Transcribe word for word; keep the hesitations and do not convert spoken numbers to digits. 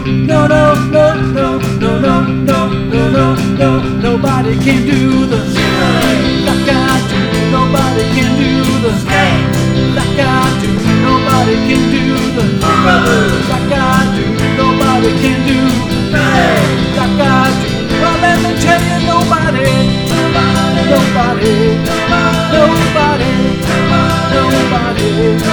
No, no, no, no, no, no, no, no, no, no. Nobody can do the like I do. Nobody can do the like I do. Nobody can do the like I do. Nobody can do like I do. Well, let me tell you, nobody, nobody, nobody, nobody, nobody.